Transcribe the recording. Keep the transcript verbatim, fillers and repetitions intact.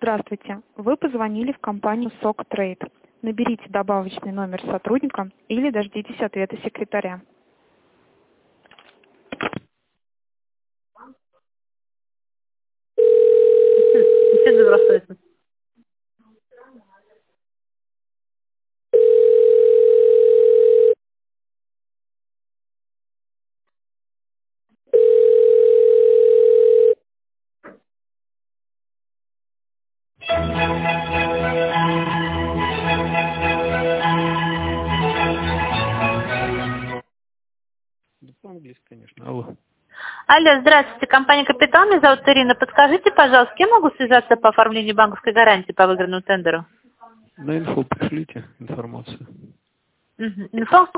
Здравствуйте. Вы позвонили в компанию сок трейд. Наберите добавочный номер сотрудника или дождитесь ответа секретаря. Беседа здравствуйте. Да по-английски, конечно. Алло. Алло, здравствуйте, компания «Капитал», меня зовут Ирина. Подскажите, пожалуйста, с кем могу связаться по оформлению банковской гарантии по выигранному тендеру? На инфо пришлите информацию. Угу.